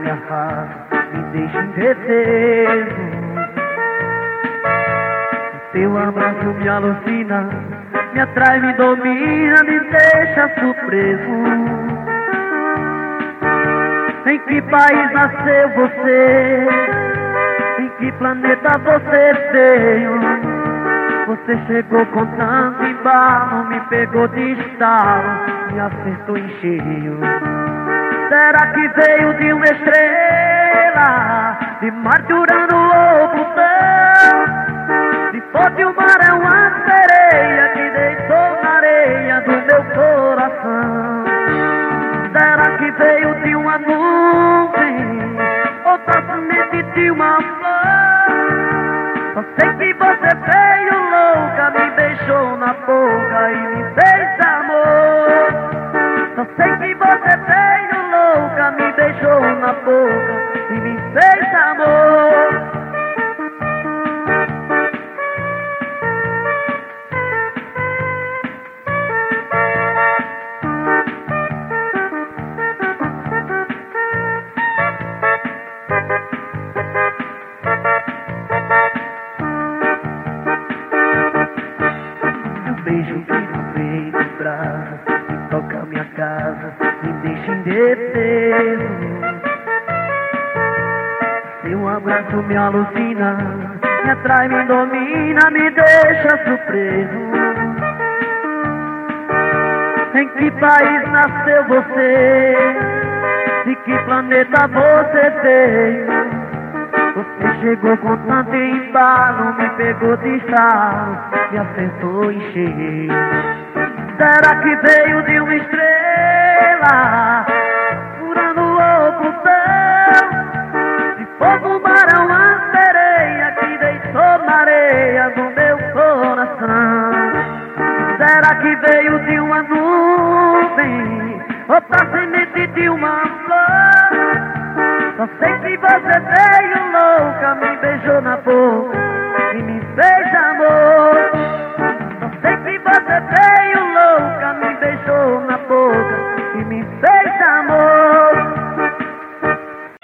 me arrasta, me deixa indefeso. Teu abraço me alucina, me atrai, me domina, me deixa surpreso. Em que país nasceu você? Em que planeta você veio? Você chegou com tanto embalo, me pegou de estalo, me acertou em cheio. Será que veio de uma estrela, de Marte, Urano ou Plutão? Se for de um mar é uma sereia que deitou na areia do meu coração. Será que veio de uma nuvem ou facilmente de uma flor? Só sei que você veio louca, me beijou na boca e me fez amor. Só sei que você veio louca, me beijou na boca e me fez amor. Beijo que não vem dos braços, me toca minha casa, me deixa indefeso. Seu abraço me alucina, me atrai, me domina, me deixa surpreso. Em que país nasceu você? De que planeta você veio? Você chegou com tanto embalo, me pegou de estalo, me acertou em cheio. Será que veio de uma estrela, Urano ou Plutão? Se for do mar é uma sereia que deitou na areia do meu coração. Será que veio de uma nuvem ou da semente de uma flor? Só sei que você veio louca, me beijou na boca